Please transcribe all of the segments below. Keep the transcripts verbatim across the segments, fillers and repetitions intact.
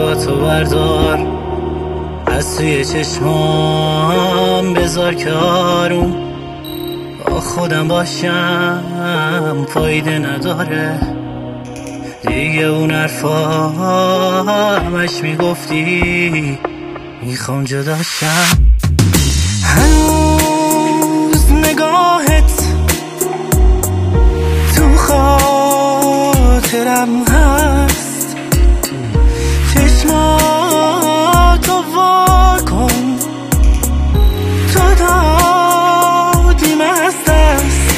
عکساتو بردار، از توی چشمام بذار که آروم با خودم باشم، فایده نداره دیگه اون حرفا همش میگفتی میخوام جداشم. هنوز نگاهت تو خاطرم هست، چشماتو وا کن، تو دادیم از دست.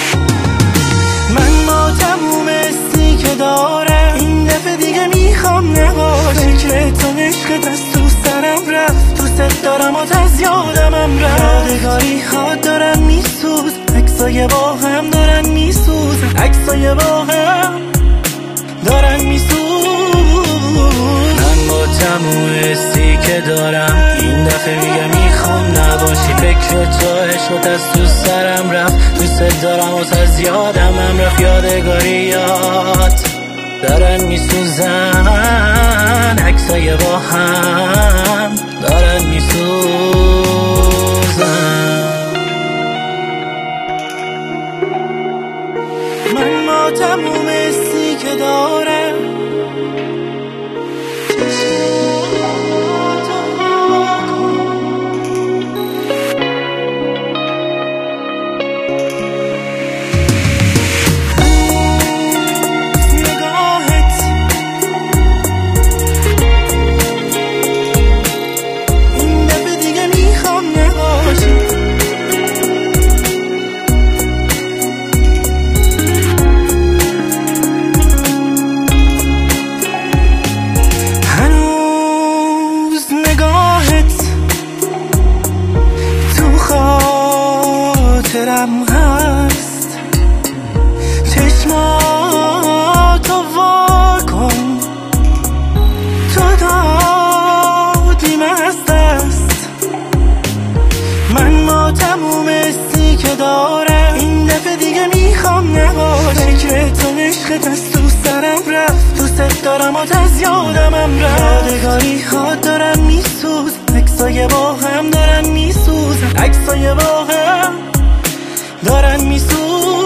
من با تموم استی که دارم این دفعه دیگه میخوام نباشی. فکر تو عشقت از تو سرم رفت، دوست دارم و از یادمم رفت. یادگاری ها دارن میسوز، عکسای با هم دارن میسوز، عکسای با هم دارن میسوز. من با تموم استی که دارم این دفعه میگه میخوام نباشی. فکر تو عشقت از تو سرم رفت، دوست دارم و از یادمم رفت. یادگاریات دارن میسوزن، عکسای با هم دارن میسوزن. من با تموم استی که دارم خاطرم هست، چشماتو وا کن، تو دادیم از دست. من با تموم استی که دارم این دفعه دیگه میخوام نباشی. فکر تو عشقت از تو سرم رفت، دوست دارم و از یادمم رفت. یادگاری ها دارن میسوز، عکسای با هم دارن میسوز، عکسای با هم دارن میسوز.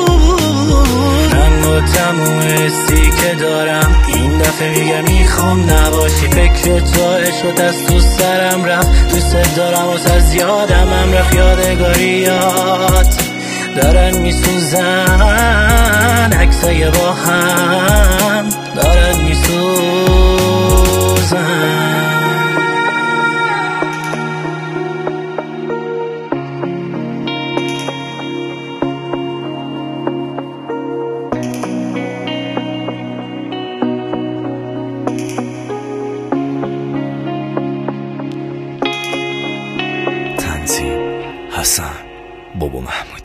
من با تموم استی که دارم این دفعه میگه میخوام نباشی. فکر تو عشقت از تو سرم رفت، دوست دارم و از یادمم رفت. یادگاریات دارن میسوزن، عکسای با هم دارن میسوزن. حسن بابا محمود.